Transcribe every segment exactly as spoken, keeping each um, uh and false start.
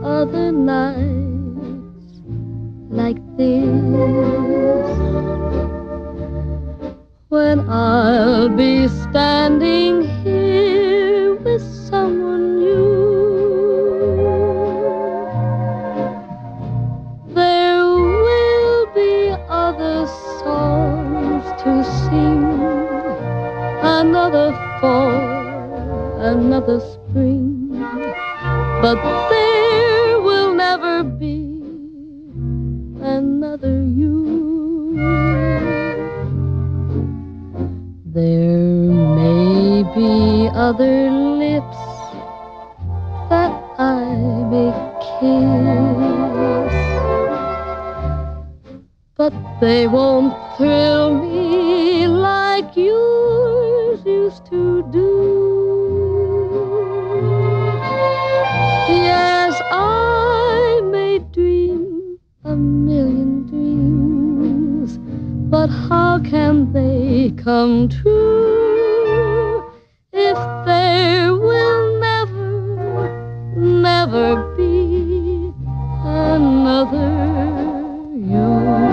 other nights like this, when I'll be standing here with someone new. There will be other songs to sing, another fall, another spring, but there will never be another you. There may be other lips that I may kiss, but they won't thrill me like yours used to do. Yes, I may dream a million dreams, but how can they come true if there will never, never be another you?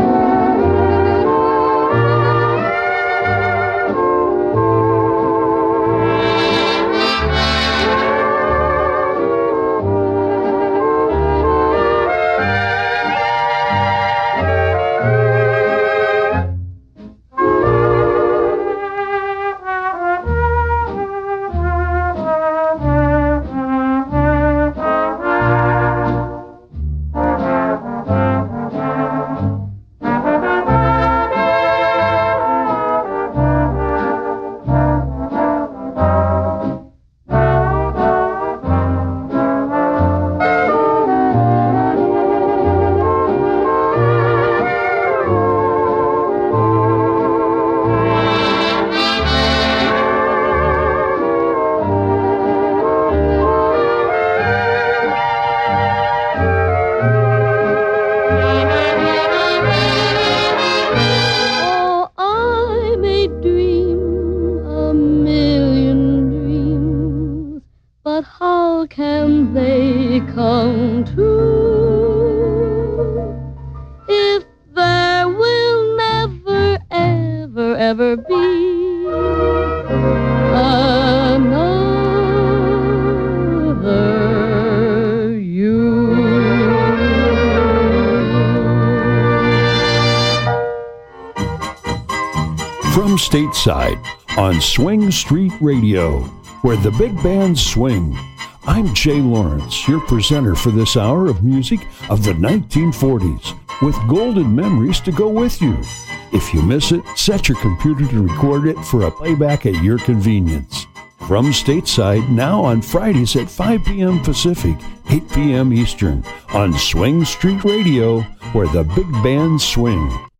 Stateside on Swing Street Radio, where the big bands swing. I'm Jay Lawrence, your presenter for this hour of music of the nineteen forties, with golden memories to go with you. If you miss it, set your computer to record it for a playback at your convenience. From Stateside, now on Fridays at five p.m. Pacific, eight p.m. Eastern, on Swing Street Radio, where the big bands swing.